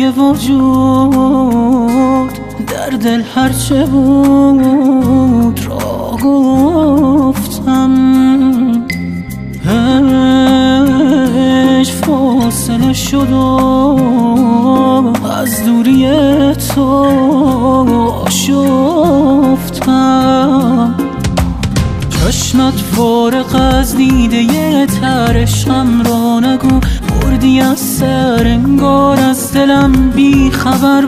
های وجود در دل هرچه بود را گفتم. فاصله شد و از دوری تو آشفتم. چشمت فارغ از دیده تر عشقم را نگو، بردی از سر انگار از دلم بی خبر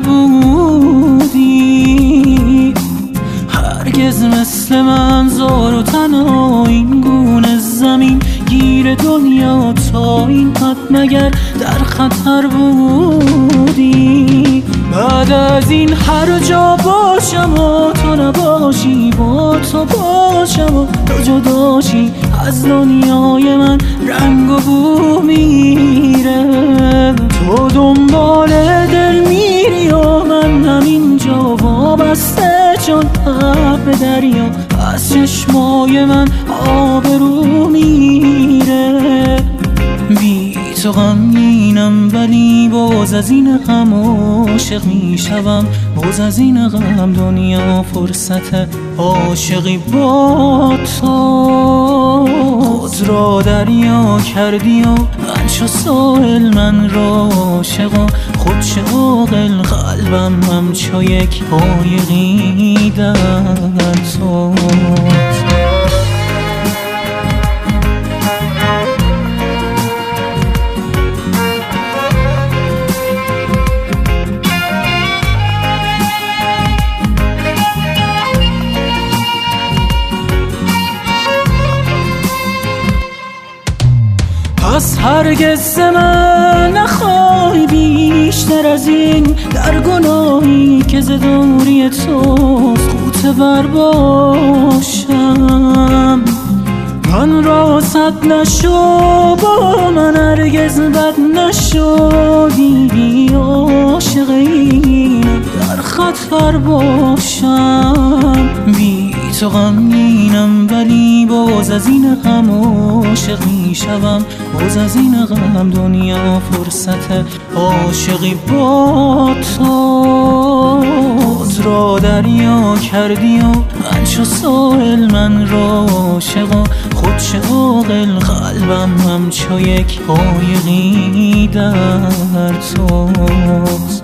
بودی. هرگز مثل من زار و تنها این گونه زمین گیر دنیا تا این حد مگر در خطر بودی. بعد از این هر جا باشم و تو نباشی، با تو باشم و تو جداشی، از دنیای من رنگ و بو میره. تو دنبال دل میری و من همینجا وابسته چون آب دریا، از چشمای من آبرو میره. بی تو غمگینم ولی باز از این غم عاشق میشوم، باز از این غم دنیا فرصت عاشقی با تو. خود را دریا کردی و من چو ساحل من را عاشق و خود چه عاقل، قلبم همچو یک قایقی در تو. پس هرگز من نخواهی بیشتر از این در گناهی که ز دوری توست غوطه ور باشم. من را صد نشو با من هرگز بد نشدی، عاشقی در خطر باشم. بی تو غمگینم ولی باز از این غم عاشق میشوم، باز از این غم دنیا فرصت عاشقی با تو. خود را دریا کردی و من چو ساحل من را عاشق و خود چه عاقل، قلبم همچو یک قایقی در توست.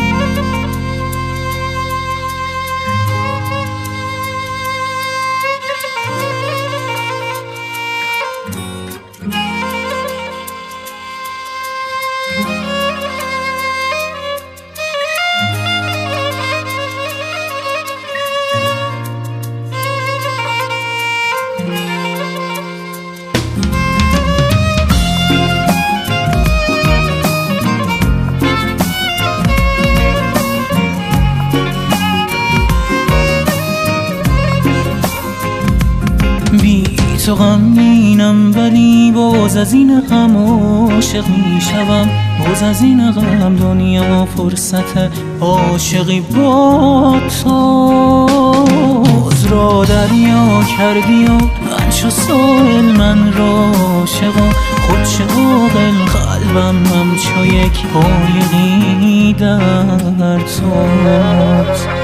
بی تو غمگینم ولی باز از این غم عاشق میشوم، باز از این غم دنیا فرصت عاشقی با تو. خود را دریا کردی و من چو ساحل من را عاشق و خود چه عاقل، قلبم همچو یک قایقی در توست.